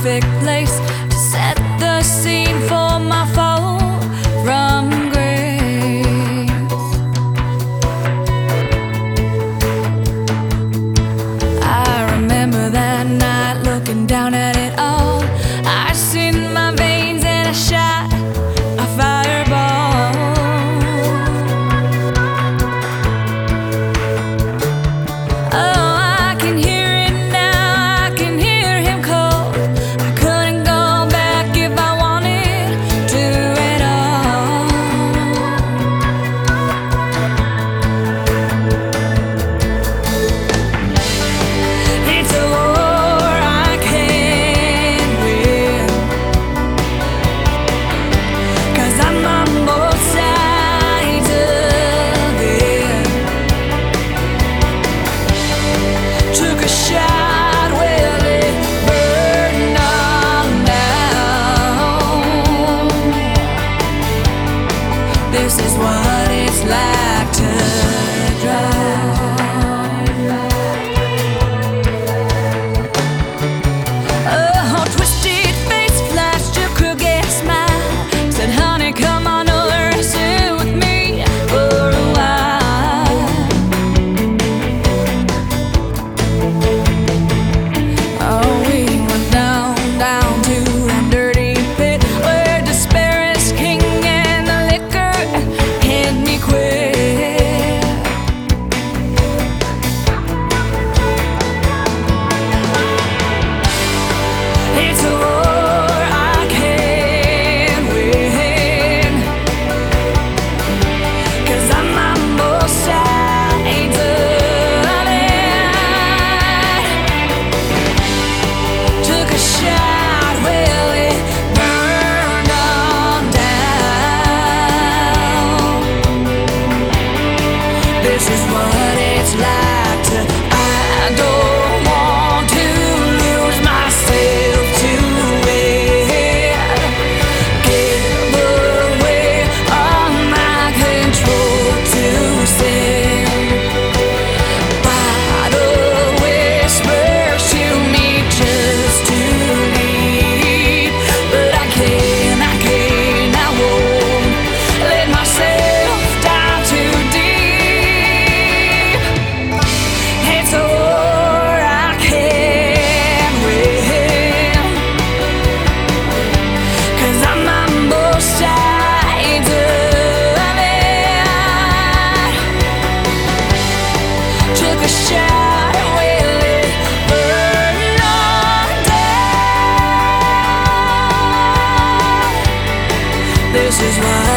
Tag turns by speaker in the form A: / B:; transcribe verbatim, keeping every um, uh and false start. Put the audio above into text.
A: perfect place to set the scene for my fall from grace. I remember that night looking down at it all. I seen my veins and I shot a fireball. Oh, I can hear it now, I can hear him call. I couldn't go back if I wanted to at all. It's a war I can't win, 'cause I'm on both sides of it. Took a shot, well it burned on down. This is what it's like to drive. Oh, twisted face flashed a crooked smile, said, honey, come on over and sit with me for a while. Oh, we went down, down to a dirty pit where despair is king and the liquor had me quit. It's a war I can't win, 'cause I'm on both sides of it. Took a shot, well it burned on down. This is what it's like to, I don't want to lose myself to it. Give away all my control to sin. Bottle whispers to me just to leave, but I can't, I can't, I won't let myself dive too deep. It's a war I can't win, 'cause I'm on both sides of it. Took a shot, well it burned on down. This is why